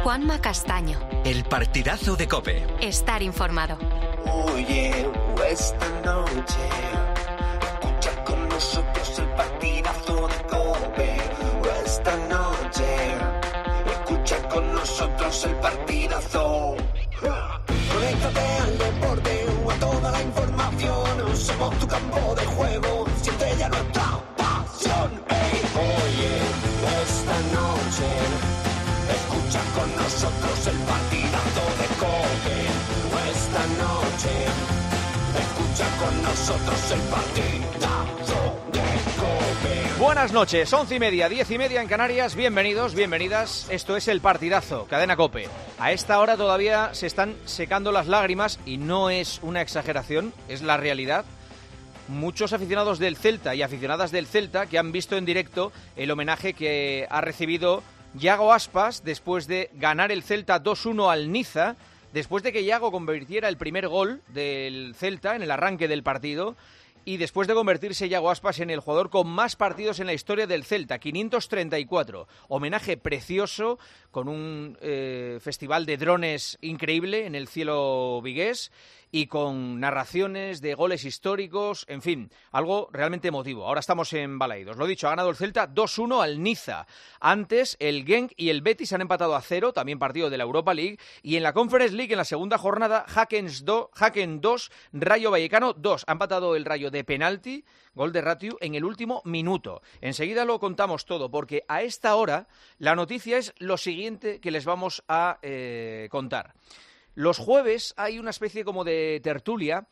Juanma Castaño. El partidazo de COPE. Estar informado. Oye, esta noche escucha con nosotros el partidazo de COPE. Esta noche escucha con nosotros el partidazo. Conéctate al deporte o a toda la información. Somos tu campo de juego. Siente ya nuestra pasión. Hey, oye, esta noche escucha con nosotros el partidazo de COPE. Esta noche escucha con nosotros el partidazo de COPE. Buenas noches, 11:30, 10:30 en Canarias. Bienvenidos, bienvenidas. Esto es el partidazo, cadena COPE. A esta hora todavía se están secando las lágrimas y no es una exageración, es la realidad. Muchos aficionados del Celta y aficionadas del Celta que han visto en directo el homenaje que ha recibido Yago Aspas después de ganar el Celta 2-1 al Niza, después de que Yago convirtiera el primer gol del Celta en el arranque del partido y después de convertirse Yago Aspas en el jugador con más partidos en la historia del Celta, 534. Homenaje precioso con un festival de drones increíble en el cielo vigués y con narraciones de goles históricos, en fin, algo realmente emotivo. Ahora estamos en Balaidos. Lo dicho, ha ganado el Celta 2-1 al Niza. Antes, el Genk y el Betis han empatado a 0, también partido de la Europa League. Y en la Conference League, en la segunda jornada, Haken 2, Rayo Vallecano 2. Ha empatado el Rayo de penalti, gol de Ratiu, en el último minuto. Enseguida lo contamos todo, porque a esta hora la noticia es lo siguiente que les vamos a contar. Los jueves hay una especie como de tertulia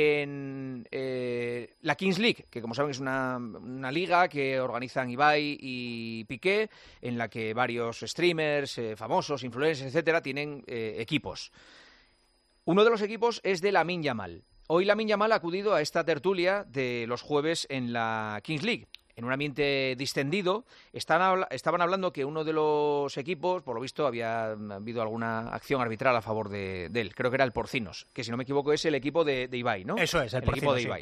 en la Kings League, que como saben es una liga que organizan Ibai y Piqué, en la que varios streamers, famosos, influencers, etcétera, tienen equipos. Uno de los equipos es de Lamine Yamal. Hoy Lamine Yamal ha acudido a esta tertulia de los jueves en la Kings League. En un ambiente distendido, estaban hablando que uno de los equipos, por lo visto, había habido alguna acción arbitral a favor de él. Creo que era el Porcinos, que si no me equivoco es el equipo de Ibai, ¿no? Eso es, el Porcinos, equipo de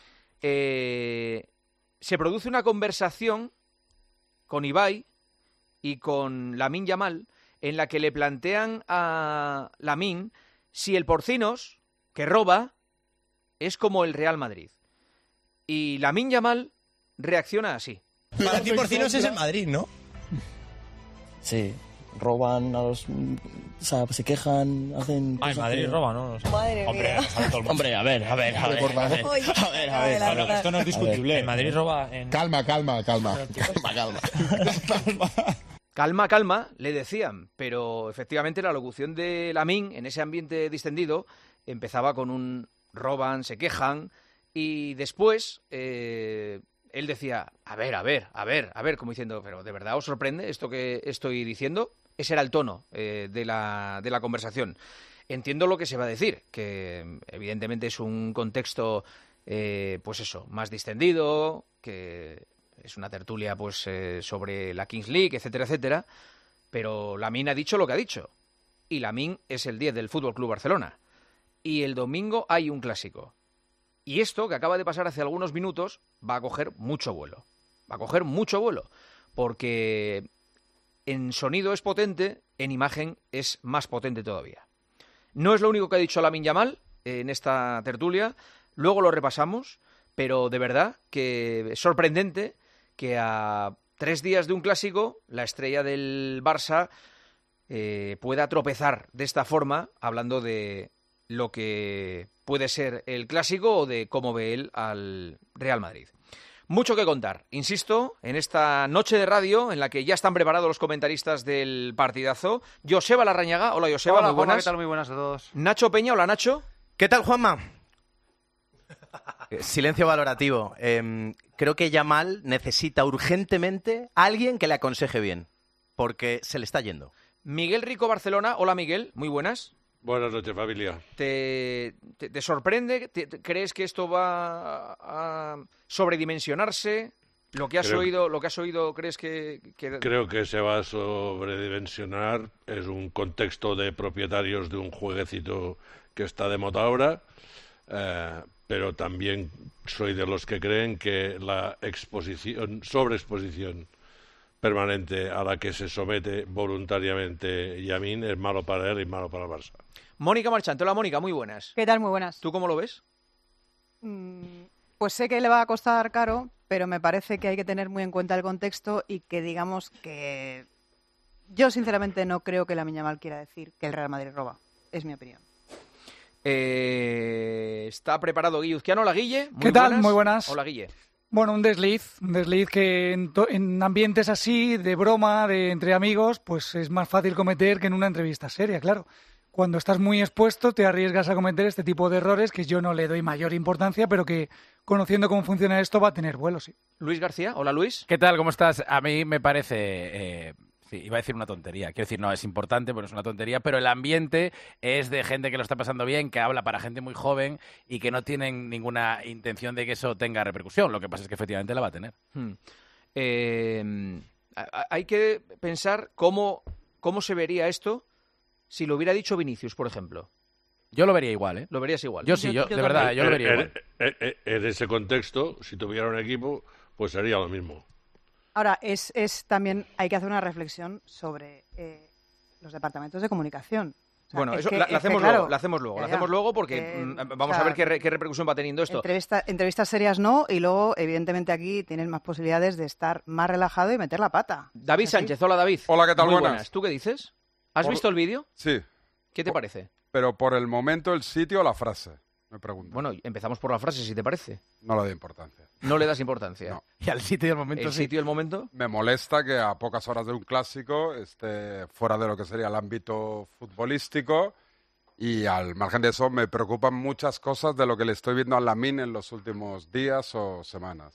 Ibai. Se produce una conversación con Ibai y con Lamine Yamal en la que le plantean a Lamine si el Porcinos, que roba, es como el Real Madrid. Y Lamine Yamal reacciona así. Para ti Porcinos es el Madrid, ¿no? Sí, roban a los... O sea, se quejan, hacen... Ah, en Madrid roban, ¿no? Madre mía. Hombre, a ver. Esto no es discutible. En Madrid roba... Calma. Calma, le decían, pero efectivamente la locución de Lamine en ese ambiente distendido empezaba con un roban, se quejan, y después... él decía, a ver, como diciendo, pero ¿de verdad os sorprende esto que estoy diciendo? Ese era el tono de la conversación. Entiendo lo que se va a decir, que evidentemente es un contexto, pues eso, más distendido, que es una tertulia pues sobre la Kings League, etcétera, etcétera, pero Lamine ha dicho lo que ha dicho. Y Lamine es el 10 del Fútbol Club Barcelona. Y el domingo hay un clásico. Y esto, que acaba de pasar hace algunos minutos, va a coger mucho vuelo. Porque en sonido es potente, en imagen es más potente todavía. No es lo único que ha dicho Lamine Yamal en esta tertulia, luego lo repasamos, pero de verdad que es sorprendente que a 3 días de un clásico, la estrella del Barça pueda tropezar de esta forma, hablando de lo que puede ser el clásico o de cómo ve él al Real Madrid. Mucho que contar, insisto, en esta noche de radio en la que ya están preparados los comentaristas del partidazo. Joseba Larrañaga, hola Joseba, hola, muy buenas. Juanma, ¿qué tal? Muy buenas a todos. Nacho Peña, hola Nacho. ¿Qué tal, Juanma? Silencio valorativo. Creo que Yamal necesita urgentemente a alguien que le aconseje bien, porque se le está yendo. Miguel Rico Barcelona, hola Miguel, muy buenas. Buenas noches, familia. ¿Te sorprende? ¿Crees que esto va a sobredimensionarse? ¿Lo que has oído, crees que...? Creo que se va a sobredimensionar. Es un contexto de propietarios de un jueguecito que está de moda ahora, pero también soy de los que creen que la sobreexposición permanente a la que se somete voluntariamente Yamin es malo para él y malo para el Barça. Mónica Marchante. Hola, Mónica, muy buenas. ¿Qué tal? Muy buenas. ¿Tú cómo lo ves? Pues sé que le va a costar caro, pero me parece que hay que tener muy en cuenta el contexto y que digamos que yo sinceramente no creo que Lamine Yamal quiera decir que el Real Madrid roba. Es mi opinión. Está preparado Guille Uzquiano. Hola, Guille. ¿Qué tal? Muy buenas. Hola, Guille. Bueno, un desliz que en ambientes así, de broma, entre amigos, pues es más fácil cometer que en una entrevista seria, claro. Cuando estás muy expuesto te arriesgas a cometer este tipo de errores que yo no le doy mayor importancia, pero que conociendo cómo funciona esto va a tener vuelo, sí. Luis García. Hola, Luis. ¿Qué tal? ¿Cómo estás? A mí me parece... Sí, iba a decir una tontería. Quiero decir, no, es importante, pero es una tontería. Pero el ambiente es de gente que lo está pasando bien, que habla para gente muy joven y que no tienen ninguna intención de que eso tenga repercusión. Lo que pasa es que efectivamente la va a tener. Hay que pensar cómo se vería esto si lo hubiera dicho Vinicius, por ejemplo. Yo lo vería igual, ¿eh? Lo verías igual. Yo sí, de verdad, yo lo vería igual. En ese contexto, si tuviera un equipo, pues sería lo mismo. Ahora, es también hay que hacer una reflexión sobre los departamentos de comunicación. O sea, bueno, eso que, la hacemos claro, luego, la hacemos luego porque vamos a ver qué repercusión va teniendo esto. Entrevistas serias no, y luego, evidentemente, aquí tienes más posibilidades de estar más relajado y meter la pata. David Sánchez, hola David. Hola, ¿qué tal? Muy buenas. ¿Tú qué dices? ¿Has visto el vídeo? Sí. ¿Qué te parece? Pero por el momento, el sitio o la frase, me pregunto. Bueno, empezamos por la frase, si te parece. No le doy importancia. No le das importancia. No. ¿Y al sitio y al momento? ¿El sitio y el momento? Me molesta que a pocas horas de un clásico esté fuera de lo que sería el ámbito futbolístico, y al margen de eso me preocupan muchas cosas de lo que le estoy viendo a Lamine en los últimos días o semanas.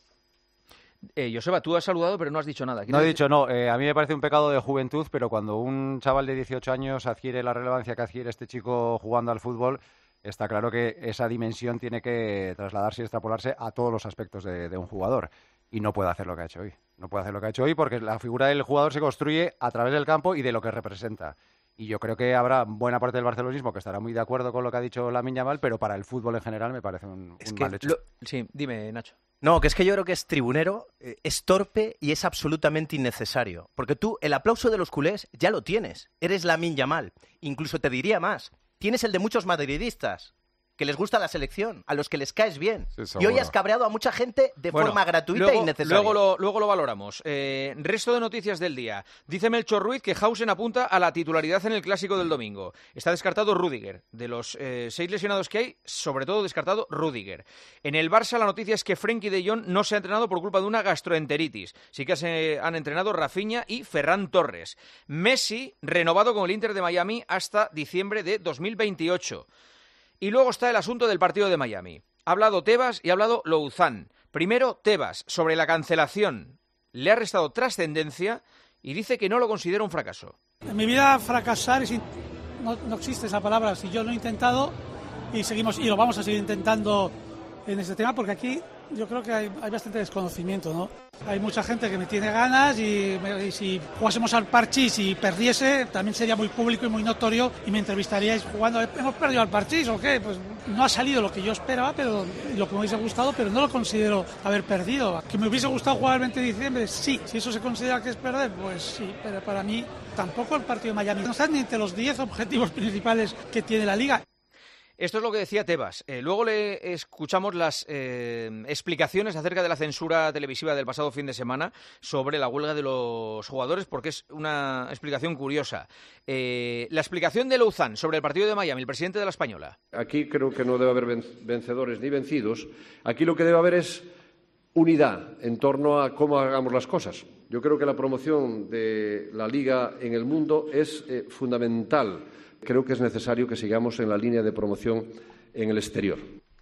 Joseba, tú has saludado pero no has dicho nada. No he dicho, no. A mí me parece un pecado de juventud, pero cuando un chaval de 18 años adquiere la relevancia que adquiere este chico jugando al fútbol, está claro que esa dimensión tiene que trasladarse y extrapolarse a todos los aspectos de un jugador. Y no puede hacer lo que ha hecho hoy. No puede hacer lo que ha hecho hoy porque la figura del jugador se construye a través del campo y de lo que representa. Y yo creo que habrá buena parte del barcelonismo que estará muy de acuerdo con lo que ha dicho Lamine Yamal, pero para el fútbol en general me parece un mal hecho. Sí, dime, Nacho. No, que es que yo creo que es tribunero, es torpe y es absolutamente innecesario. Porque tú, el aplauso de los culés ya lo tienes. Eres Lamine Yamal. Incluso te diría más. Tienes el de muchos madridistas, que les gusta la selección, a los que les caes bien. Sí, y hoy has cabreado a mucha gente de forma gratuita e innecesaria. Luego lo valoramos. Resto de noticias del día. Dice Melchor Ruiz que Hausen apunta a la titularidad en el Clásico del domingo. Está descartado Rüdiger. De los 6 lesionados que hay, sobre todo descartado Rüdiger. En el Barça la noticia es que Frenkie de Jong no se ha entrenado por culpa de una gastroenteritis. Sí que se han entrenado Rafinha y Ferran Torres. Messi, renovado con el Inter de Miami hasta diciembre de 2028. Y luego está el asunto del partido de Miami. Ha hablado Tebas y ha hablado Louzán. Primero, Tebas, sobre la cancelación. Le ha restado trascendencia y dice que no lo considera un fracaso. En mi vida fracasar no existe esa palabra. Si yo lo he intentado y lo vamos a seguir intentando en este tema, porque aquí yo creo que hay bastante desconocimiento, ¿no? Hay mucha gente que me tiene ganas y si jugásemos al parchís y perdiese, también sería muy público y muy notorio y me entrevistaríais jugando. ¿Hemos perdido al parchís o qué? Pues no ha salido lo que yo esperaba, pero lo que me hubiese gustado, pero no lo considero haber perdido. ¿Que me hubiese gustado jugar el 20 de diciembre? Sí. Si eso se considera que es perder, pues sí. Pero para mí tampoco el partido de Miami no está ni entre los 10 objetivos principales que tiene la Liga. Esto es lo que decía Tebas. Luego le escuchamos las explicaciones acerca de la censura televisiva del pasado fin de semana sobre la huelga de los jugadores, porque es una explicación curiosa. La explicación de Louzán sobre el partido de Miami, el presidente de la Española. Aquí creo que no debe haber vencedores ni vencidos. Aquí lo que debe haber es unidad en torno a cómo hagamos las cosas. Yo creo que la promoción de la Liga en el mundo es fundamental. Creo que es necesario que sigamos en la línea de promoción en el exterior.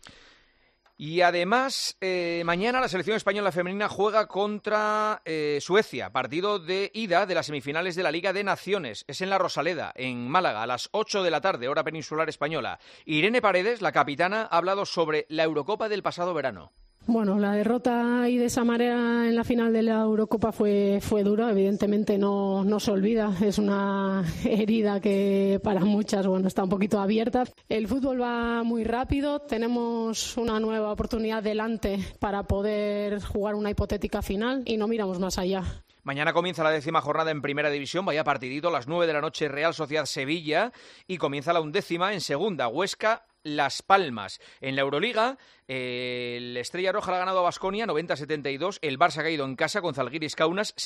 Y además, mañana la selección española femenina juega contra Suecia, partido de ida de las semifinales de la Liga de Naciones. Es en la Rosaleda, en Málaga, a las 8 de la tarde, hora peninsular española. Irene Paredes, la capitana, ha hablado sobre la Eurocopa del pasado verano. Bueno, la derrota ahí de esa manera en la final de la Eurocopa fue dura, evidentemente no se olvida, es una herida que para muchas está un poquito abierta. El fútbol va muy rápido, tenemos una nueva oportunidad delante para poder jugar una hipotética final y no miramos más allá. Mañana comienza la 10ª jornada en Primera División, vaya partidito, a las 9 de la noche Real Sociedad-Sevilla, y comienza la 11ª en Segunda, Huesca-Las Palmas. En la Euroliga, el Estrella Roja le ha ganado a Baskonia 90-72, el Barça ha caído en casa con Zalgiris Kaunas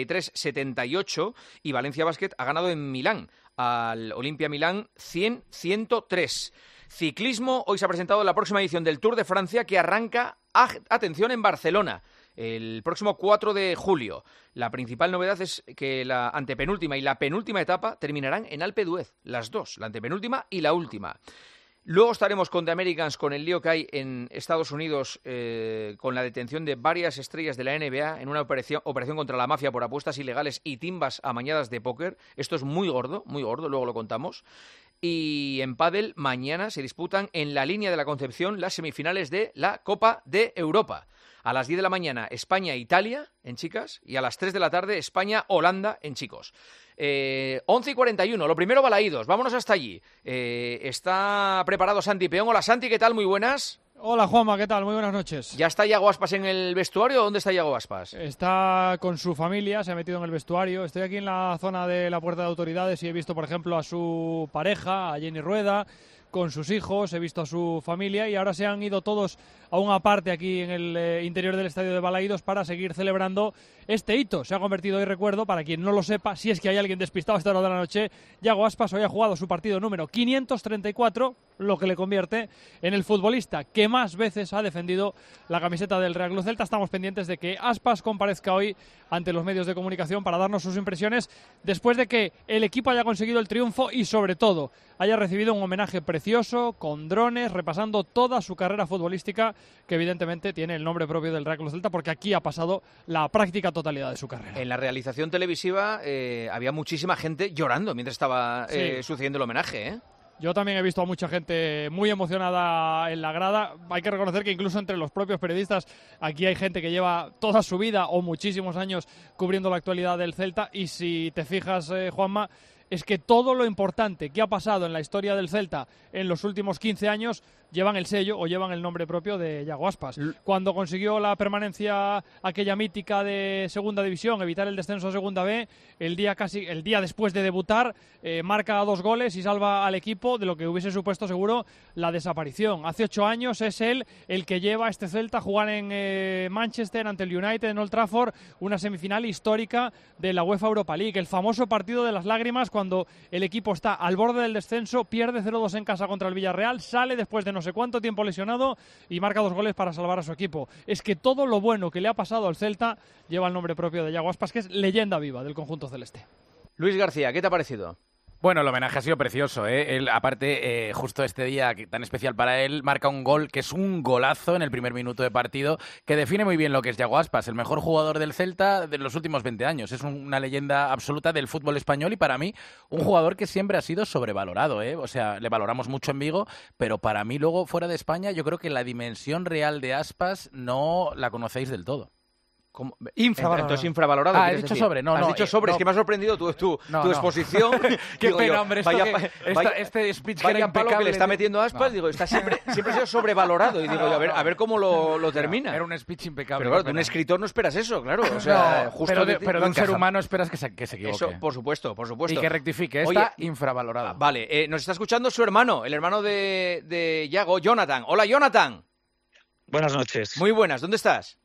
73-78 y Valencia Basket ha ganado en Milán al Olimpia Milán 100-103. Ciclismo, hoy se ha presentado la próxima edición del Tour de Francia que arranca, atención, en Barcelona, el próximo 4 de julio. La principal novedad es que la antepenúltima y la penúltima etapa terminarán en Alpe d'Huez, las dos, la antepenúltima y la última. Luego estaremos con The Americans, con el lío que hay en Estados Unidos con la detención de varias estrellas de la NBA en una operación contra la mafia por apuestas ilegales y timbas amañadas de póker. Esto es muy gordo, luego lo contamos. Y en pádel, mañana se disputan en la Línea de la Concepción las semifinales de la Copa de Europa. A las 10 de la mañana, España-Italia en chicas, y a las 3 de la tarde, España-Holanda en chicos. 11:41, lo primero Balaídos, vámonos hasta allí. Está preparado Santi Peón. Hola Santi, ¿qué tal? Muy buenas. Hola Juanma, ¿qué tal? Muy buenas noches. ¿Ya está Yago Aspas en el vestuario o dónde está Yago Aspas? Está con su familia, se ha metido en el vestuario. Estoy aquí en la zona de la Puerta de Autoridades y he visto, por ejemplo, a su pareja, a Jenny Rueda, con sus hijos, he visto a su familia y ahora se han ido todos a una parte aquí en el interior del estadio de Balaídos para seguir celebrando este hito. Se ha convertido hoy, recuerdo, para quien no lo sepa, si es que hay alguien despistado a esta hora de la noche, Yago Aspas hoy ha jugado su partido número 534, lo que le convierte en el futbolista que más veces ha defendido la camiseta del Real Club Celta. Estamos pendientes de que Aspas comparezca hoy ante los medios de comunicación para darnos sus impresiones después de que el equipo haya conseguido el triunfo y, sobre todo, haya recibido un homenaje precioso con drones, repasando toda su carrera futbolística, que evidentemente tiene el nombre propio del Real Club Celta porque aquí ha pasado la práctica totalidad de su carrera. En la realización televisiva había muchísima gente llorando mientras estaba sucediendo el homenaje, ¿eh? Yo también he visto a mucha gente muy emocionada en la grada. Hay que reconocer que incluso entre los propios periodistas aquí hay gente que lleva toda su vida o muchísimos años cubriendo la actualidad del Celta, y si te fijas, Juanma, es que todo lo importante que ha pasado en la historia del Celta en los últimos 15 años llevan el sello o llevan el nombre propio de Yago Aspas. Cuando consiguió la permanencia aquella mítica de Segunda División, evitar el descenso a Segunda B, el día después de debutar, marca 2 goles y salva al equipo de lo que hubiese supuesto seguro la desaparición. Hace 8 años es él el que lleva a este Celta a jugar en Manchester ante el United en Old Trafford, una semifinal histórica de la UEFA Europa League, el famoso partido de las lágrimas cuando el equipo está al borde del descenso, pierde 0-2 en casa contra el Villarreal, sale después de no sé cuánto tiempo lesionado y marca 2 goles para salvar a su equipo. Es que todo lo bueno que le ha pasado al Celta lleva el nombre propio de Yago Aspas, que es leyenda viva del conjunto celeste. Luis García, ¿qué te ha parecido? Bueno, el homenaje ha sido precioso, ¿eh? Él, aparte, justo este día tan especial para él, marca un gol que es un golazo en el primer minuto de partido, que define muy bien lo que es Yago Aspas, el mejor jugador del Celta de los últimos 20 años. Es una leyenda absoluta del fútbol español y para mí un jugador que siempre ha sido sobrevalorado, ¿eh? O sea, le valoramos mucho en Vigo, pero para mí luego fuera de España yo creo que la dimensión real de Aspas no la conocéis del todo. Infravalorado. Entonces, infravalorado. Has dicho sobre, no. Has dicho sobre, es que me ha sorprendido tu exposición. Qué pena, hombre, este speech que era palo que le está metiendo Aspas, digo, siempre ha sido sobrevalorado. Y digo, a ver cómo lo termina. Era un speech impecable. Pero claro, de un escritor no esperas eso, claro. O sea, justo pero de un ser humano esperas que se equivoque. Eso, por supuesto. Y que rectifique, está infravalorado. Vale, nos está escuchando su hermano, el hermano de Yago, Jonathan. Hola, Jonathan. Buenas noches. Muy buenas, ¿dónde estás?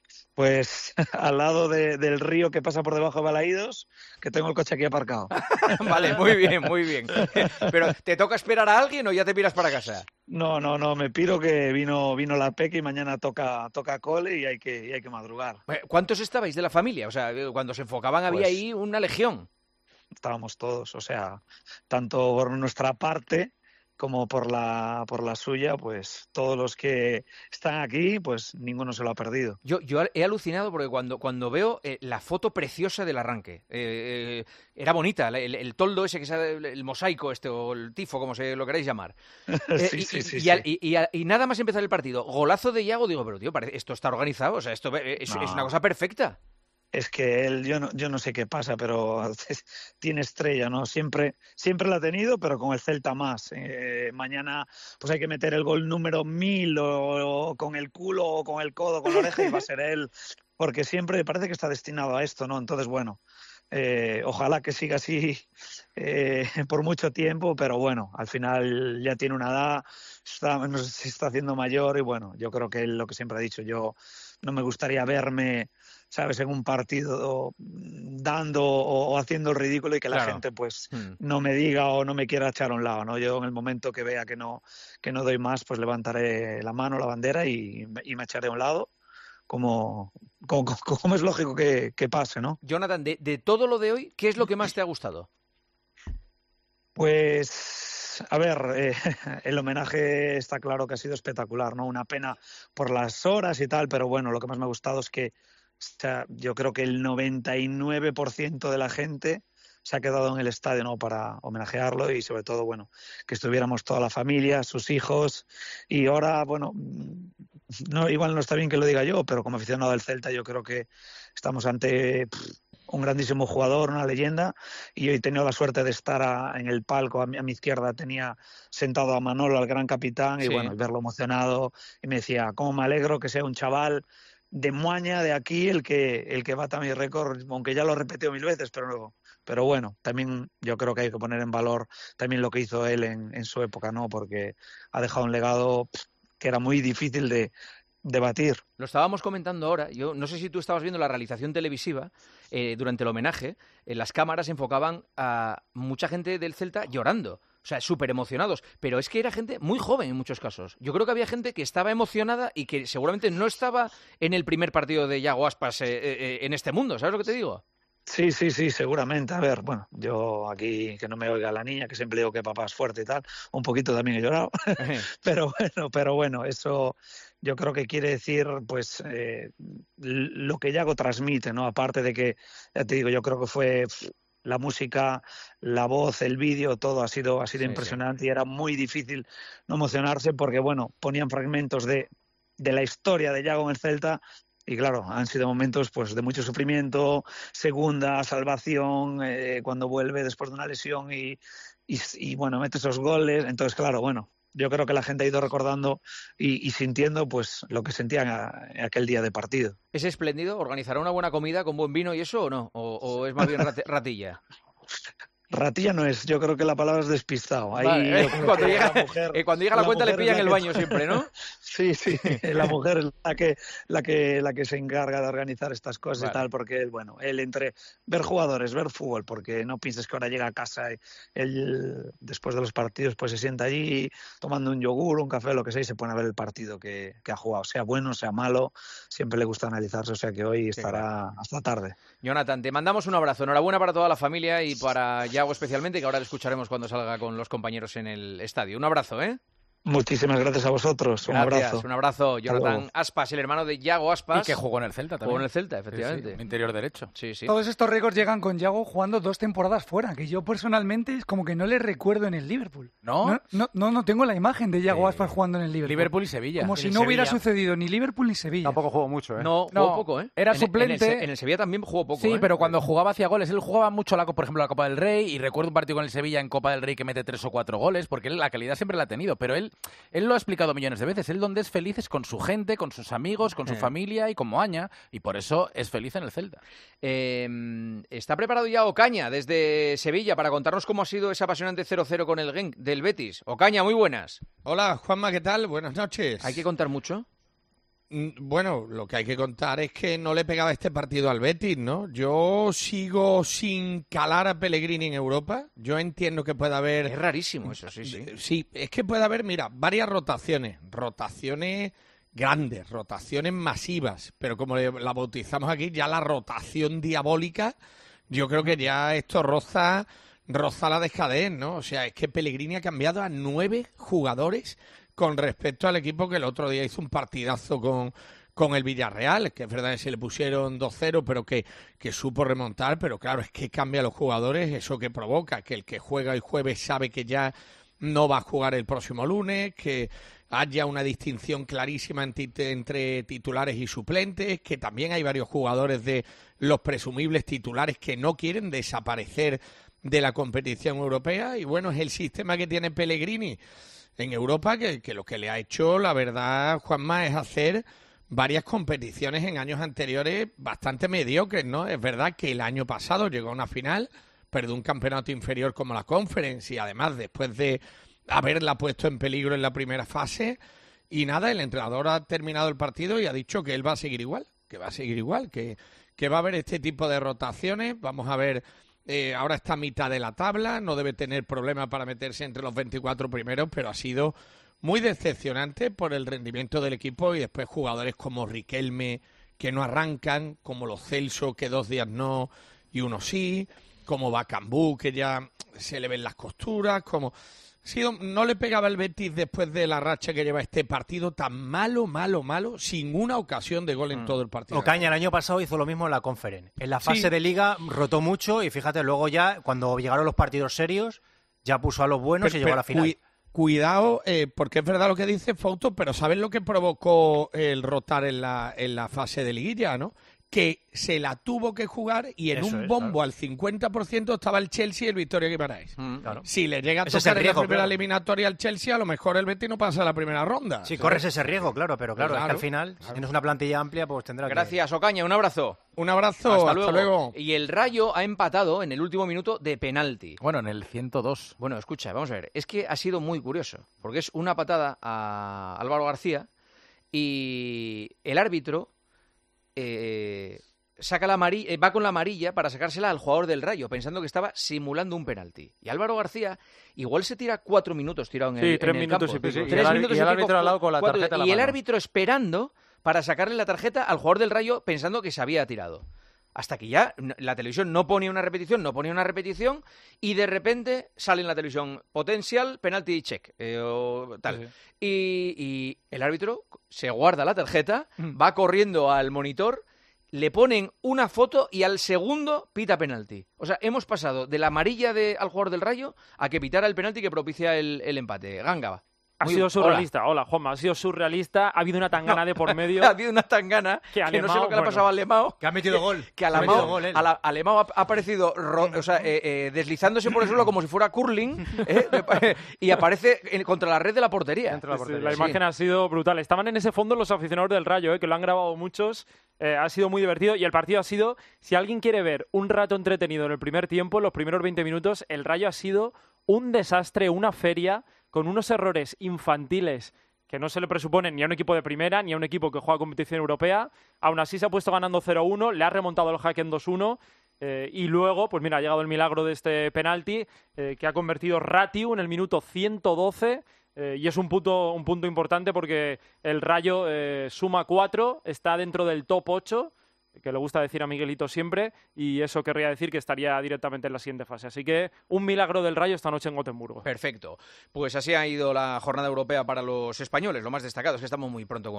Pues al lado del río que pasa por debajo de Balaídos, que tengo el coche aquí aparcado. Vale, muy bien. Pero, ¿te toca esperar a alguien o ya te piras para casa? No, me piro que vino la Peque y mañana toca cole y hay que madrugar. ¿Cuántos estabais de la familia? O sea, cuando se enfocaban había ahí una legión. Estábamos todos, o sea, tanto por nuestra parte como por la suya, pues todos los que están aquí, pues ninguno se lo ha perdido. Yo he alucinado porque cuando veo la foto preciosa del arranque, era bonita, el toldo ese que es el mosaico o el tifo, como lo queráis llamar. Y nada más empezar el partido, golazo de Yago, digo, pero tío, esto está organizado, o sea, esto es una cosa perfecta. Es que él, yo no sé qué pasa, pero tiene estrella, ¿no? Siempre la ha tenido, pero con el Celta más. Mañana pues hay que meter el gol número 1000 o con el culo o con el codo, con la oreja, y va a ser él porque siempre parece que está destinado a esto, ¿no? Entonces, bueno, ojalá que siga así por mucho tiempo, pero bueno, al final ya tiene una edad, se está haciendo mayor y bueno, yo creo que él lo que siempre ha dicho, yo no me gustaría verme, ¿sabes?, en un partido dando o haciendo el ridículo y que la gente pues no me diga o no me quiera echar a un lado, ¿no? Yo en el momento que vea que no doy más, pues levantaré la mano, la bandera y me echaré a un lado, como es lógico que pase, ¿no? Jonathan, de todo lo de hoy, ¿qué es lo que más te ha gustado? Pues, a ver, el homenaje está claro que ha sido espectacular, ¿no? Una pena por las horas y tal, pero bueno, lo que más me ha gustado es que yo creo que el 99% de la gente se ha quedado en el estadio, ¿no?, para homenajearlo y sobre todo, bueno, que estuviéramos toda la familia, sus hijos y ahora, bueno, no, igual no está bien que lo diga yo, pero como aficionado del Celta yo creo que estamos ante un grandísimo jugador, una leyenda, y hoy he tenido la suerte de estar en el palco, a mi izquierda tenía sentado a Manolo, al gran capitán, y bueno, verlo emocionado, y me decía, cómo me alegro que sea un chaval de Moaña, de aquí, el que bata mi récord, aunque ya lo he repetido 1000 veces, pero bueno, también yo creo que hay que poner en valor también lo que hizo él en su época, ¿no? Porque ha dejado un legado que era muy difícil de batir. Lo estábamos comentando ahora, yo no sé si tú estabas viendo la realización televisiva durante el homenaje, las cámaras enfocaban a mucha gente del Celta llorando. O sea, súper emocionados, pero es que era gente muy joven en muchos casos. Yo creo que había gente que estaba emocionada y que seguramente no estaba en el primer partido de Yago Aspas en este mundo, ¿sabes lo que te digo? Sí, seguramente. A ver, bueno, yo aquí, que no me oiga la niña, que siempre digo que papá es fuerte y tal, un poquito también he llorado, pero bueno, eso yo creo que quiere decir, pues, lo que Yago transmite, ¿no? Aparte de que, ya te digo, yo creo que fue la música, la voz, el vídeo, todo ha sido impresionante y era muy difícil no emocionarse porque, bueno, ponían fragmentos de la historia de Yago en el Celta. Y claro, han sido momentos pues de mucho sufrimiento, segunda, salvación, cuando vuelve después de una lesión y bueno, mete esos goles. Entonces, claro, bueno, yo creo que la gente ha ido recordando y sintiendo pues lo que sentían aquel día de partido. ¿Es espléndido? ¿Organizará una buena comida con buen vino y eso o no? ¿O es más bien ratilla? Ratilla no es, yo creo que la palabra es despistado. Ahí vale, cuando llega la cuenta le pillan el baño siempre, ¿no? Sí, la mujer es la que se encarga de organizar estas cosas y tal, porque bueno, él entre ver jugadores, ver fútbol, porque no pienses que ahora llega a casa y él después de los partidos pues se sienta allí tomando un yogur, un café, lo que sea, y se pone a ver el partido que ha jugado, sea bueno, sea malo, siempre le gusta analizarse, o sea que hoy estará hasta tarde. Jonathan, te mandamos un abrazo, enhorabuena para toda la familia y para Yago especialmente, que ahora le escucharemos cuando salga con los compañeros en el estadio. Un abrazo, ¿eh? Muchísimas gracias a vosotros. Gracias, un abrazo. Jonathan Aspas, el hermano de Yago Aspas. Y que jugó en el Celta también. Jugó en el Celta, efectivamente. Sí, interior derecho. Sí. Todos estos récords llegan con Yago jugando 2 temporadas fuera, que yo personalmente es como que no le recuerdo en el Liverpool. ¿No? No tengo la imagen de Yago Aspas jugando en el Liverpool. Liverpool y Sevilla. Como si no hubiera sucedido ni Liverpool ni Sevilla. Tampoco jugó mucho, ¿eh? No, jugó poco, ¿eh? Era suplente. En el Sevilla también jugó poco, Sí, ¿eh? pero cuando jugaba hacía goles. Él jugaba mucho, por ejemplo, la Copa del Rey, y recuerdo un partido con el Sevilla en Copa del Rey que mete 3 o 4 goles, porque él la calidad siempre la ha tenido, pero él lo ha explicado millones de veces. Él donde es feliz es con su gente, con sus amigos, con su familia y con Moaña, y por eso es feliz en el Celta. Está preparado ya Ocaña desde Sevilla para contarnos cómo ha sido ese apasionante 0-0 con el Genk del Betis. Ocaña, muy buenas. Hola, Juanma, ¿qué tal? Buenas noches. ¿Hay que contar mucho? Bueno, lo que hay que contar es que no le pegaba este partido al Betis, ¿no? Yo sigo sin calar a Pellegrini en Europa. Yo entiendo que puede haber... Es rarísimo eso, sí. Sí, es que puede haber, mira, varias rotaciones grandes, rotaciones masivas, pero como la bautizamos aquí, ya la rotación diabólica, yo creo que ya esto roza la dejadez, ¿no? O sea, es que Pellegrini ha cambiado a 9 jugadores con respecto al equipo que el otro día hizo un partidazo con el Villarreal, que es verdad que se le pusieron 2-0, pero que supo remontar, pero claro, es que cambia a los jugadores, eso que provoca, que el que juega el jueves sabe que ya no va a jugar el próximo lunes, que haya una distinción clarísima entre titulares y suplentes, que también hay varios jugadores de los presumibles titulares que no quieren desaparecer de la competición europea, y bueno, es el sistema que tiene Pellegrini en Europa, que lo que le ha hecho, la verdad, Juanma, es hacer varias competiciones en años anteriores bastante mediocres, ¿no? Es verdad que el año pasado llegó a una final, perdió un campeonato inferior como la Conference y además después de haberla puesto en peligro en la primera fase. Y nada, el entrenador ha terminado el partido y ha dicho que él va a seguir igual, que va a haber este tipo de rotaciones. Vamos a ver, ahora está a mitad de la tabla, no debe tener problema para meterse entre los 24 primeros, pero ha sido muy decepcionante por el rendimiento del equipo y después jugadores como Riquelme que no arrancan, como Lo Celso que 2 días no y uno sí, como Bakambu que ya se le ven las costuras, como... No le pegaba el Betis después de la racha que lleva este partido tan malo, sin una ocasión de gol en todo el partido. Ocaña el año pasado hizo lo mismo en la Conference. En la fase de Liga rotó mucho y fíjate, luego ya, cuando llegaron los partidos serios, ya puso a los buenos y llegó a la final. Cuidado, porque es verdad lo que dice Fausto, pero ¿sabes lo que provocó el rotar en la fase de liguilla, no? Que se la tuvo que jugar y en un bombo al 50% estaba el Chelsea y el Victoria Guimarães. Claro. Si le llega a tocar en la primera eliminatoria al Chelsea, a lo mejor el Betis no pasa a la primera ronda. Sí, corres ese riesgo, claro, pero claro, es que al final, si tienes una plantilla amplia, pues tendrá Gracias, Ocaña, un abrazo. Un abrazo, hasta luego. Y el Rayo ha empatado en el último minuto de penalti. Bueno, en el 102. Bueno, escucha, vamos a ver, es que ha sido muy curioso, porque es una patada a Álvaro García y el árbitro... saca la amarilla, va con la amarilla para sacársela al jugador del Rayo, pensando que estaba simulando un penalti. Y Álvaro García igual se tira 4 minutos tirado en el 3 minutos campo. y pico. 3 minutos y el árbitro al lado con la tarjeta en la Y el mano. árbitro esperando para sacarle la tarjeta al jugador del Rayo pensando que se había tirado. Hasta que ya la televisión no ponía una repetición y de repente sale en la televisión potencial penalti check o tal. Sí. Y el árbitro se guarda la tarjeta, va corriendo al monitor, le ponen una foto y al segundo pita penalti. O sea, hemos pasado de la amarilla al jugador del Rayo a que pitara el penalti que propicia el empate. Ganga. Ha sido surrealista. Hola, Juanma. Ha sido surrealista. Ha habido una tangana de por medio. Ha habido una tangana que no sé lo que le ha pasado a Alemão. Que ha metido gol. Que a Alemão ha aparecido deslizándose por el suelo como si fuera curling y aparece contra la red de la portería. La imagen ha sido brutal. Estaban en ese fondo los aficionados del Rayo, que lo han grabado muchos. Ha sido muy divertido y el partido ha sido, si alguien quiere ver un rato entretenido en el primer tiempo, en los primeros 20 minutos, el Rayo ha sido un desastre, una feria, con unos errores infantiles que no se le presuponen ni a un equipo de primera ni a un equipo que juega competición europea. Aún así se ha puesto ganando 0-1, le ha remontado el jaque en 2-1 y luego, pues mira, ha llegado el milagro de este penalti que ha convertido Ratiu en el minuto 112 y es un punto importante porque el Rayo suma 4, está dentro del top 8, que le gusta decir a Miguelito siempre, y eso querría decir que estaría directamente en la siguiente fase. Así que un milagro del Rayo esta noche en Gotemburgo. Perfecto. Pues así ha ido la jornada europea para los españoles. Lo más destacado es que estamos muy pronto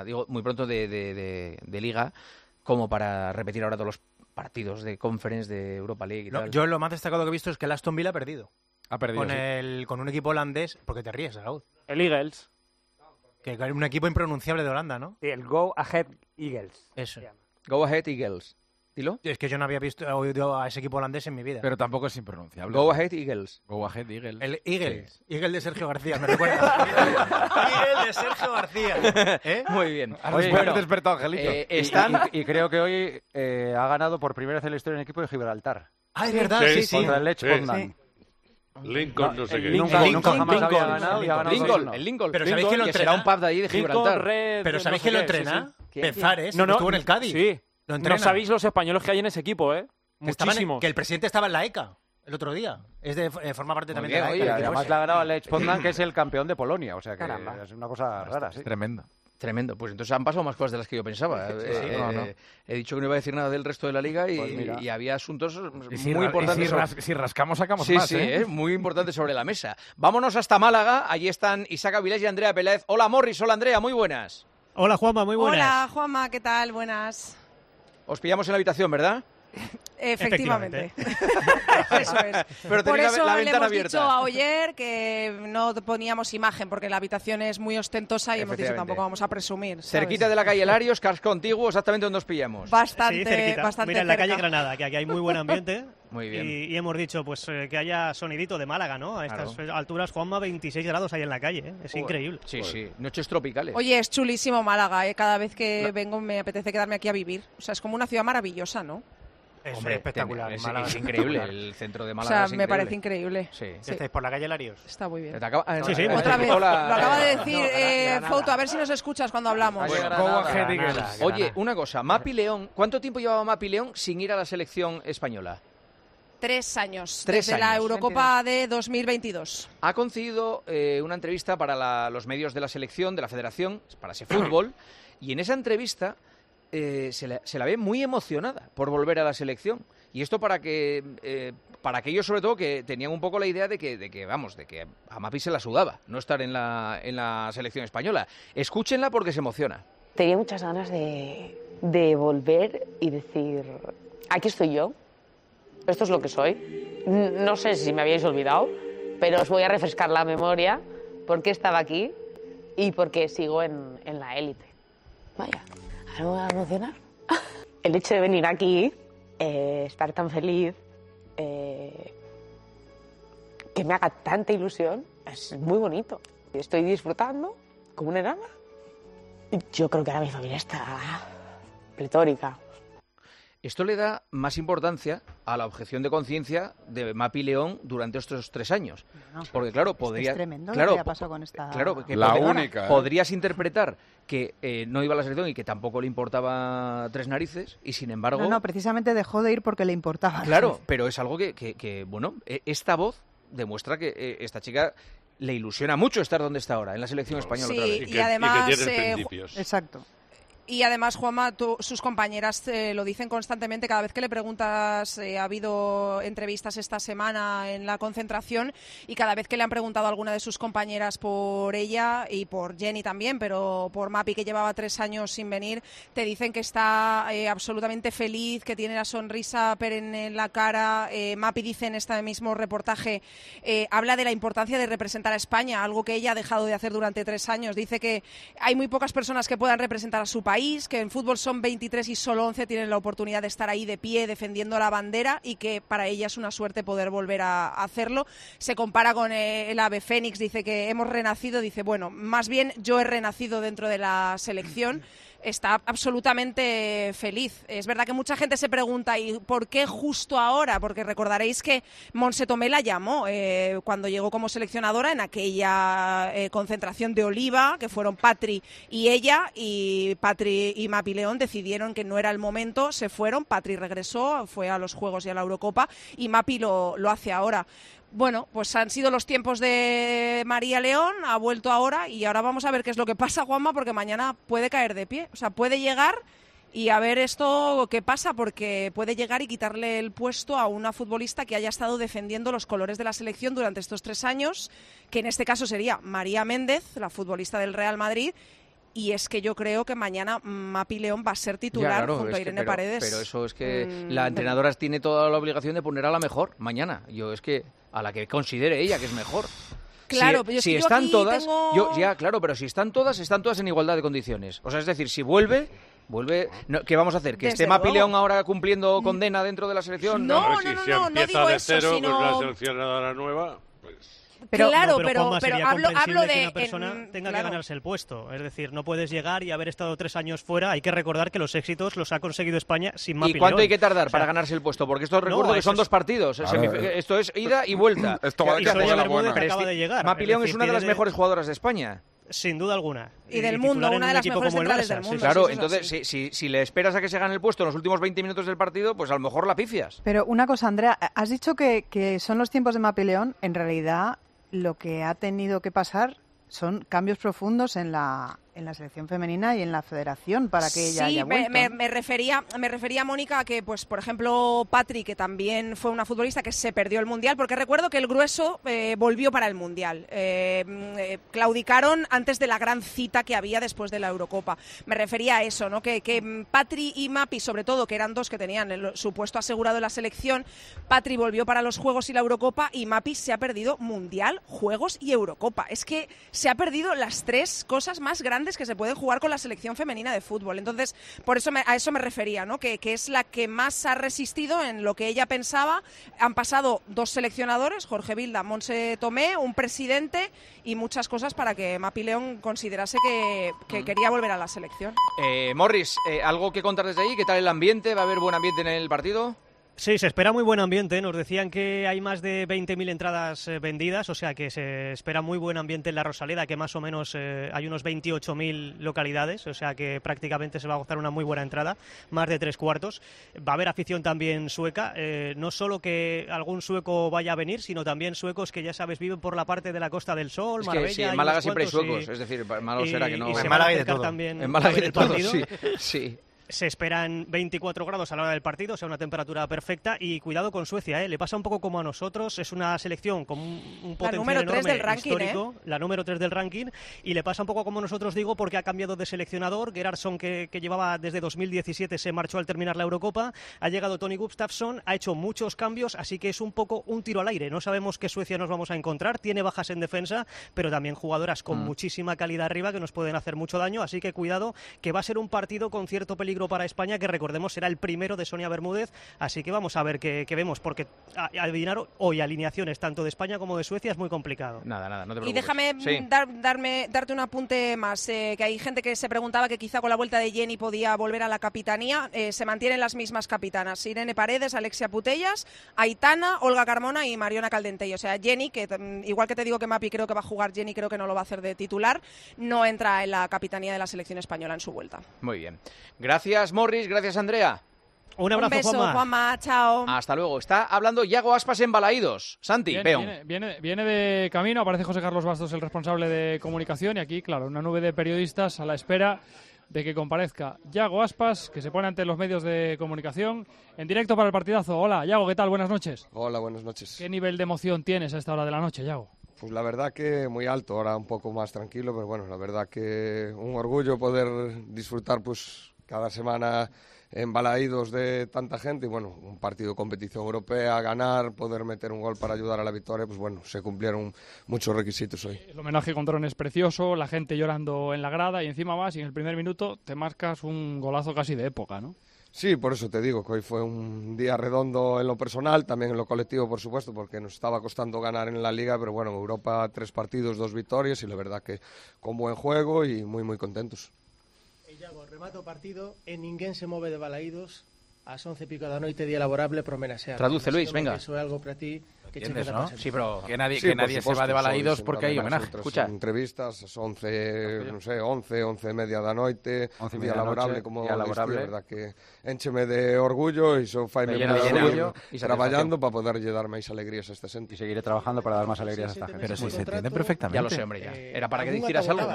de Liga, como para repetir ahora todos los partidos de Conference, de Europa League y tal. Yo lo más destacado que he visto es que el Aston Villa ha perdido. Ha perdido, con un equipo holandés. ¿Por qué te ríes, Raúl? El Eagles. Que es un equipo impronunciable de Holanda, ¿no? Sí, el Go Ahead Eagles. Eso. Go Ahead Eagles. Dilo. Es que yo no había oído a ese equipo holandés en mi vida. Pero tampoco es impronunciable. Go Ahead Eagles. Go Ahead Eagles. El Eagles. Sí. Eagle de Sergio García, me recuerda. Eagle de Sergio García. Muy bien. Oye, bueno, despertado, Angelito. Y creo que hoy ha ganado por primera vez en la historia un equipo de Gibraltar. Ah, es verdad, sí. Contra el Lech Poznan. Lincoln, no sé qué. Nunca jamás había ganado y ha ganado el Lincoln. Pero ¿sabéis quién lo entrena? Será un pub de allí de Gibraltar. Pero ¿sabéis quién lo entrena? Pezares, no, estuvo en el Cádiz. Sí. No sabéis los españoles que hay en ese equipo, ¿eh? Muchísimos. Que el presidente estaba en la ECA el otro día. Forma parte también de la ECA. Y además le ha ganado al Lech Poznan, que es el campeón de Polonia. O sea que es una cosa rara, sí. Tremendo. Pues entonces han pasado más cosas de las que yo pensaba. He dicho que no iba a decir nada del resto de la liga y había asuntos muy importantes. Si rascamos, sacamos más. Sí, muy importantes sobre la mesa. Vámonos hasta Málaga. Allí están Isaac Avilés y Andrea Peláez. Hola, Morris. Hola, Andrea. Muy buenas. Hola, Juanma. Muy buenas. Hola, Juanma. ¿Qué tal? Buenas. Os pillamos en la habitación, ¿verdad? Efectivamente. Eso es. Pero por eso la le ventana hemos abierta. dicho a Oyer que no poníamos imagen porque la habitación es muy ostentosa y hemos dicho tampoco vamos a presumir, ¿sabes? Cerquita de la calle Larios, casco contiguo, exactamente donde nos pillamos. Bastante, sí, cerquita. bastante Mira, en la cerca. calle Granada, que aquí hay muy buen ambiente. Muy bien. Y hemos dicho pues que haya sonidito de Málaga, ¿no? A estas alturas, Juanma, 26 grados ahí en la calle, ¿eh? Es increíble. Sí, noches tropicales. Oye, es chulísimo Málaga, ¿eh? Cada vez que vengo me apetece quedarme aquí a vivir. O sea, es como una ciudad maravillosa, ¿no? Es Hombre, espectacular. Es Málaga es increíble, espectacular. el centro de O Málaga sea, es me increíble. parece increíble. Sí. ¿Estáis por la calle Larios? Está muy bien. Sí, sí, otra vez. Lo acaba de decir Fouto, a ver si nos escuchas cuando hablamos. Oye, una cosa, Mapi León, ¿cuánto tiempo llevaba Mapi León sin ir a la selección española? 3 años, 3 desde la años. Eurocopa de 2022. Ha concedido una entrevista para los medios de la selección, de la federación, para ese fútbol, y en esa entrevista se la ve muy emocionada por volver a la selección. Y esto para aquellos sobre todo que tenían un poco la idea de que a Mapi se la sudaba no estar en la selección española. Escúchenla porque se emociona. Tenía muchas ganas de volver y decir, aquí estoy yo, esto es lo que soy. No sé si me habíais olvidado, pero os voy a refrescar la memoria porque estaba aquí y porque sigo en la élite. Vaya, ahora me voy a emocionar. El hecho de venir aquí, estar tan feliz, que me haga tanta ilusión, es muy bonito. Estoy disfrutando como una enana. Yo creo que ahora mi familia está pletórica. Esto le da más importancia a la objeción de conciencia de Mapi León durante estos 3 años. Porque claro, podría... Es tremendo claro, lo que ha pasado con esta... Claro, que la única. Podrías interpretar que no iba a la selección y que tampoco le importaba 3 narices, y sin embargo... No, precisamente dejó de ir porque le importaba. Claro, pero es algo que bueno, esta voz demuestra que esta chica le ilusiona mucho estar donde está ahora, en la selección española. Sí, otra vez. y además... Y que tiene principios. Exacto. Y además, Juanma, sus compañeras lo dicen constantemente. Cada vez que le preguntas, ha habido entrevistas esta semana en la concentración, y cada vez que le han preguntado a alguna de sus compañeras por ella, y por Jenny también, pero por Mapi, que llevaba 3 años sin venir, te dicen que está absolutamente feliz, que tiene la sonrisa perenne en la cara. Mapi dice en este mismo reportaje, habla de la importancia de representar a España, algo que ella ha dejado de hacer durante 3 años. Dice que hay muy pocas personas que puedan representar a su país, que en fútbol son 23 y solo 11 tienen la oportunidad de estar ahí de pie defendiendo la bandera, y que para ella es una suerte poder volver a hacerlo. Se compara con el ave fénix, dice que hemos renacido, dice, bueno, más bien yo he renacido dentro de la selección. Está absolutamente feliz. Es verdad que mucha gente se pregunta, ¿y por qué justo ahora? Porque recordaréis que Montse Tomé la llamó cuando llegó como seleccionadora en aquella concentración de Oliva, que fueron Patri y ella, y Patri y Mapi León decidieron que no era el momento, se fueron, Patri regresó, fue a los Juegos y a la Eurocopa, y Mapi lo hace ahora. Bueno, pues han sido los tiempos de María León, ha vuelto ahora, y ahora vamos a ver qué es lo que pasa, Juanma, porque mañana puede caer de pie. O sea, puede llegar y a ver esto qué pasa, porque puede llegar y quitarle el puesto a una futbolista que haya estado defendiendo los colores de la selección durante estos 3 años, que en este caso sería María Méndez, la futbolista del Real Madrid. Y es que yo creo que mañana Mapi León va a ser titular junto a Irene Paredes. Pero eso es que la entrenadora tiene toda la obligación de poner a la mejor mañana. Yo es que a la que considere ella que es mejor. Claro, si están todas, claro, pero si están todas en igualdad de condiciones. O sea, es decir, si vuelve, ¿qué vamos a hacer? ¿Que esté Mapi León ahora cumpliendo condena dentro de la selección? No, si no empieza de cero, sino... pues la seleccionadora nueva, pues... Pero Juanma, sería hablo comprensible de que una persona tenga que ganarse el puesto. Es decir, no puedes llegar y haber estado 3 años fuera. Hay que recordar que los éxitos los ha conseguido España sin Mapi León. ¿Y cuánto hay que tardar para ganarse el puesto? Porque esto recuerdo que son 2 partidos. Esto es ida y vuelta. Esto va de acaba de llegar. Mapi León es una de las mejores jugadoras de España. Sin duda alguna. Y del mundo, una de las mejores centrales del mundo. Claro, entonces, si le esperas a que se gane el puesto en los últimos 20 minutos del partido, pues a lo mejor la pifias. Pero una cosa, Andrea, has dicho que son los tiempos de Mapi León. En realidad, lo que ha tenido que pasar son cambios profundos en la selección femenina y en la federación para que ella haya vuelto. Me refería, Mónica, a que, pues, por ejemplo, Patri, que también fue una futbolista que se perdió el Mundial, porque recuerdo que el grueso volvió para el Mundial. Claudicaron antes de la gran cita que había después de la Eurocopa. Me refería a eso, ¿no? Que Patri y Mapi, sobre todo, que eran 2 que tenían su puesto asegurado en la selección, Patri volvió para los Juegos y la Eurocopa, y Mapi se ha perdido Mundial, Juegos y Eurocopa. Es que se ha perdido las 3 cosas más grandes importantes que se pueden jugar con la selección femenina de fútbol. Entonces, por eso a eso me refería, ¿no? Que es la que más ha resistido en lo que ella pensaba. Han pasado 2 seleccionadores, Jorge Vilda, Montse Tomé, un presidente y muchas cosas para que Mapi León considerase que quería volver a la selección. Morris, ¿algo que contar desde ahí? ¿Qué tal el ambiente? ¿Va a haber buen ambiente en el partido? Sí, se espera muy buen ambiente. Nos decían que hay más de 20.000 entradas vendidas, o sea que se espera muy buen ambiente en la Rosaleda, que más o menos hay unos 28.000 localidades, o sea que prácticamente se va a gozar una muy buena entrada, más de 3/4. Va a haber afición también sueca, no solo que algún sueco vaya a venir, sino también suecos que ya sabes viven por la parte de la Costa del Sol, es Marbella. Que sí, en Málaga siempre hay suecos, es decir, malo será que no. Y en Málaga hay de todo. También en Málaga hay de todo, partido. sí. Se esperan 24 grados a la hora del partido, o sea, una temperatura perfecta. Y cuidado con Suecia, le pasa un poco como a nosotros. Es una selección con un potencial enorme, del ranking, histórico, la número 3 del ranking. Y le pasa un poco como a nosotros, digo, porque ha cambiado de seleccionador. Gerhardsson, que llevaba desde 2017, se marchó al terminar la Eurocopa. Ha llegado Tony Gustafsson, ha hecho muchos cambios, así que es un poco un tiro al aire. No sabemos qué Suecia nos vamos a encontrar. Tiene bajas en defensa, pero también jugadoras con muchísima calidad arriba que nos pueden hacer mucho daño. Así que cuidado, que va a ser un partido con cierto peligro para España, que recordemos será el primero de Sonia Bermúdez, así que vamos a ver qué vemos, porque adivinar hoy alineaciones tanto de España como de Suecia es muy complicado. Nada, no te preocupes. Y déjame darte un apunte más, que hay gente que se preguntaba que quizá con la vuelta de Jenny podía volver a la capitanía. Se mantienen las mismas capitanas, Irene Paredes, Alexia Putellas, Aitana, Olga Carmona y Mariona Caldentey. O sea, Jenny, que igual que te digo que Mapi creo que va a jugar, Jenny creo que no lo va a hacer de titular, no entra en la capitanía de la selección española en su vuelta. Muy bien. Gracias, Morris. Gracias, Andrea. Un abrazo, beso, Juanma. Chao. Hasta luego. Está hablando Yago Aspas en Balaídos. Santi, peón. Viene de camino, aparece José Carlos Bastos, el responsable de comunicación, y aquí, claro, una nube de periodistas a la espera de que comparezca Yago Aspas, que se pone ante los medios de comunicación en directo para el partidazo. Hola, Yago, ¿qué tal? Buenas noches. Hola, buenas noches. ¿Qué nivel de emoción tienes a esta hora de la noche, Yago? Pues la verdad que muy alto, ahora un poco más tranquilo, pero bueno, la verdad que un orgullo poder disfrutar pues cada semana en Balaídos de tanta gente y bueno, un partido de competición europea, ganar, poder meter un gol para ayudar a la victoria, pues bueno, se cumplieron muchos requisitos hoy. El homenaje con dron es precioso, la gente llorando en la grada y encima vas y en el primer minuto te marcas un golazo casi de época, ¿no? Sí, por eso te digo que hoy fue un día redondo en lo personal, también en lo colectivo, por supuesto, porque nos estaba costando ganar en la Liga, pero bueno, en Europa 3 partidos, 2 victorias y la verdad que con buen juego y muy, muy contentos. Iago, remato o partido e ninguén se move de Balaídos ás 11:00 da noite, día laborable, para homenaxear. Traduce, Luis, venga. Eso é algo para ti que che queda ¿no? presente. Sí, pero que nadie se va de Balaídos porque hai homenaje. Escucha, entrevistas ás 11, non sei, 11:30 da noite, día laborable, como día laborable, a verdad que éncheme de orgullo e iso faime moi orgullo traballando para poderlle dar máis alegrías a esta xente. Y seguiré trabajando para dar más alegrías a esta gente. Pero si se entiende perfectamente. Ya lo sé, hombre, ya. Era para que dicieras algo.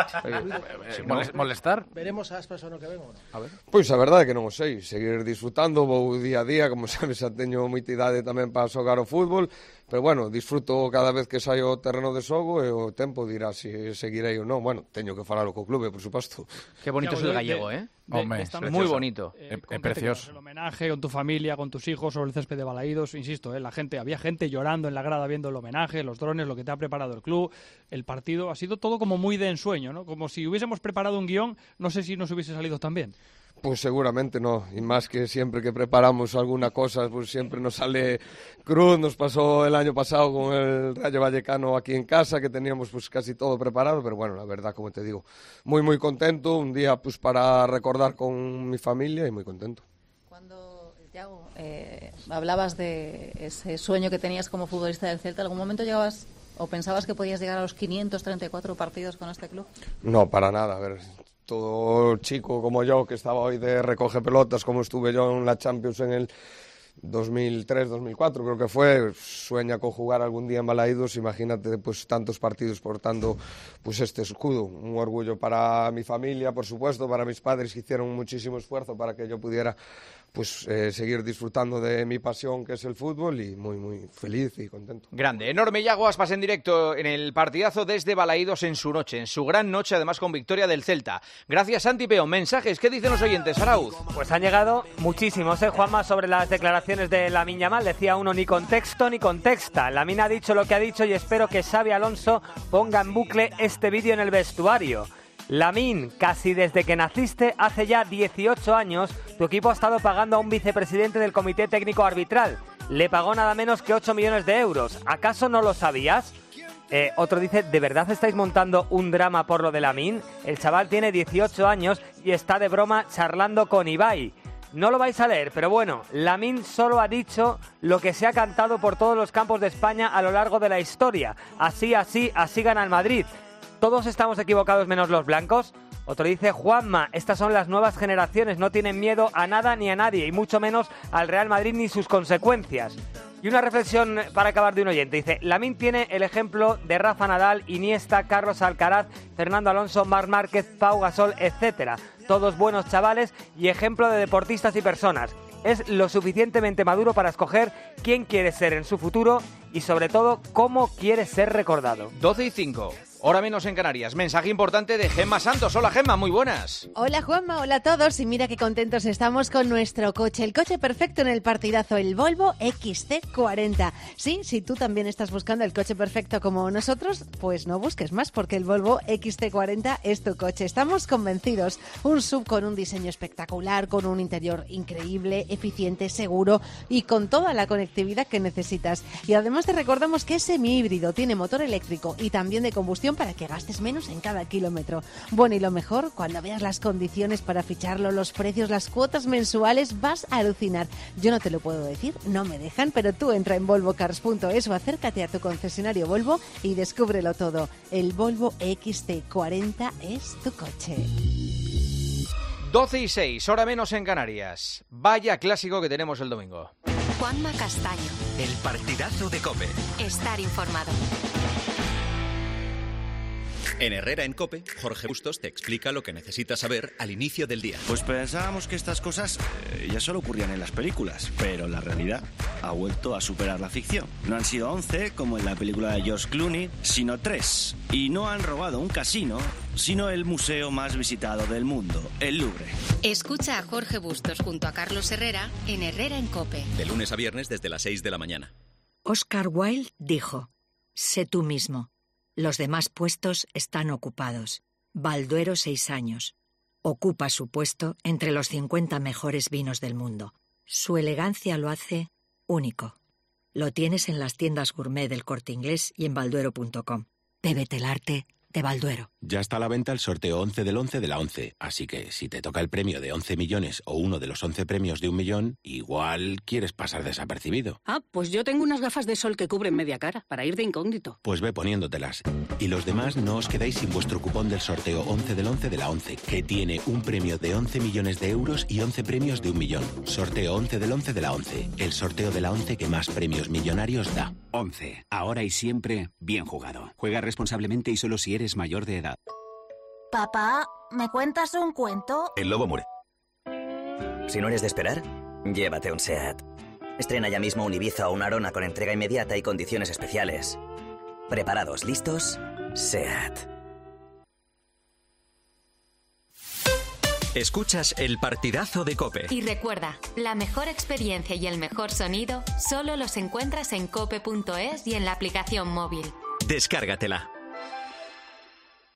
¿Molestar? Veremos a Aspas o no que ven ou non? A ver. Pois a verdade é que non o sei, seguir disfrutando, vou día a día, como sabes, xa teño moita idade tamén para xogar o fútbol, pero bueno, disfruto cada vez que saio ao terreno de xogo e o tempo dirá se seguirei ou non. Bueno, teño que falar co clube, por suposto. Qué bonito es el gallego, ¿eh? Hombre, muy bonito. Es precioso. El homenaje con tu familia, con tus hijos sobre el césped de Balaídos, insisto, había gente llorando en la grada viendo el homenaje, los drones, lo que te ha preparado el club, el partido, ha sido todo como muy de ensueño, ¿no? Como si hubiésemos preparado un guión, no sé si nos hubiese salido tan bien. Pues seguramente no, y más que siempre que preparamos alguna cosa, pues siempre nos sale cruz. Nos pasó el año pasado con el Rayo Vallecano aquí en casa, que teníamos pues casi todo preparado, pero bueno, la verdad, como te digo, muy muy contento, un día pues para recordar con mi familia y muy contento. Cuando, Iago, hablabas de ese sueño que tenías como futbolista del Celta, ¿algún momento llegabas o pensabas que podías llegar a los 534 partidos con este club? No, para nada, a ver, todo chico como yo, que estaba hoy de recoge pelotas, como estuve yo en la Champions en el 2003-2004, creo que fue, sueña con jugar algún día en Balaídos. Imagínate pues tantos partidos portando pues este escudo, un orgullo para mi familia, por supuesto, para mis padres que hicieron muchísimo esfuerzo para que yo pudiera pues seguir disfrutando de mi pasión, que es el fútbol, y muy muy feliz y contento. Grande, enorme Iago Aspas en directo en el partidazo desde Balaídos en su noche, en su gran noche, además con victoria del Celta. Gracias, Santi Peón. Mensajes, ¿qué dicen los oyentes, Arauz? Pues han llegado muchísimos, Juanma, sobre las declaraciones de Lamine Yamal. Decía uno, ni contexto ni contexta. Lamine ha dicho lo que ha dicho y espero que Xabi Alonso ponga en bucle este vídeo en el vestuario. Lamine, casi desde que naciste, hace ya 18 años, tu equipo ha estado pagando a un vicepresidente del Comité Técnico Arbitral. Le pagó nada menos que 8 millones de euros. ¿Acaso no lo sabías? Otro dice, ¿de verdad estáis montando un drama por lo de Lamine? El chaval tiene 18 años y está de broma charlando con Ibai. No lo vais a leer, pero bueno, Lamine solo ha dicho lo que se ha cantado por todos los campos de España a lo largo de la historia. Así gana el Madrid. ¿Todos estamos equivocados menos los blancos? Otro dice, Juanma, estas son las nuevas generaciones, no tienen miedo a nada ni a nadie, y mucho menos al Real Madrid ni sus consecuencias. Y una reflexión para acabar de un oyente, dice, Lamine tiene el ejemplo de Rafa Nadal, Iniesta, Carlos Alcaraz, Fernando Alonso, Marc Márquez, Pau Gasol, etcétera. Todos buenos chavales y ejemplo de deportistas y personas. Es lo suficientemente maduro para escoger quién quiere ser en su futuro y sobre todo cómo quiere ser recordado. 12:05. Hora menos en Canarias. Mensaje importante de Gemma Santos. Hola, Gemma, muy buenas. Hola, Juanma, hola a todos. Y mira qué contentos estamos con nuestro coche. El coche perfecto en el partidazo, el Volvo XC40. Sí, si tú también estás buscando el coche perfecto como nosotros, pues no busques más, porque el Volvo XC40 es tu coche. Estamos convencidos. Un SUV con un diseño espectacular, con un interior increíble, eficiente, seguro y con toda la conectividad que necesitas. Y además te recordamos que es semi-híbrido, tiene motor eléctrico y también de combustión para que gastes menos en cada kilómetro. Bueno, y lo mejor, cuando veas las condiciones para ficharlo, los precios, las cuotas mensuales, vas a alucinar. Yo no te lo puedo decir, no me dejan, pero tú entra en volvocars.es o acércate a tu concesionario Volvo y descúbrelo todo. El Volvo XC40 es tu coche. 12:06, hora menos en Canarias. Vaya clásico que tenemos el domingo. Juanma Castaño. El partidazo de COPE. Estar informado. En Herrera en COPE, Jorge Bustos te explica lo que necesitas saber al inicio del día. Pues pensábamos que estas cosas ya solo ocurrían en las películas, pero la realidad ha vuelto a superar la ficción. No han sido 11, como en la película de George Clooney, sino 3. Y no han robado un casino, sino el museo más visitado del mundo, el Louvre. Escucha a Jorge Bustos junto a Carlos Herrera en Herrera en COPE. De lunes a viernes desde las 6 de la mañana. Oscar Wilde dijo, sé tú mismo. Los demás puestos están ocupados. Balduero 6 años. Ocupa su puesto entre los 50 mejores vinos del mundo. Su elegancia lo hace único. Lo tienes en las tiendas gourmet del Corte Inglés y en balduero.com. Bébete el arte de Balduero. Ya está a la venta el sorteo 11 del 11 de la 11, así que si te toca el premio de 11 millones o uno de los 11 premios de 1 millón, igual quieres pasar desapercibido. Ah, pues yo tengo unas gafas de sol que cubren media cara, para ir de incógnito. Pues ve poniéndotelas. Y los demás no os quedáis sin vuestro cupón del sorteo 11 del 11 de la 11, que tiene un premio de 11 millones de euros y 11 premios de 1 millón. Sorteo 11 del 11 de la 11, el sorteo de la 11 que más premios millonarios da. 11. Ahora y siempre, bien jugado. Juega responsablemente y solo si eres mayor de edad. Papá, ¿me cuentas un cuento? El lobo muere. Si no eres de esperar, llévate un SEAT. Estrena ya mismo un Ibiza o un Arona con entrega inmediata y condiciones especiales. ¿Preparados? ¿Listos? SEAT. Escuchas el partidazo de COPE. Y recuerda, la mejor experiencia y el mejor sonido solo los encuentras en cope.es y en la aplicación móvil. Descárgatela.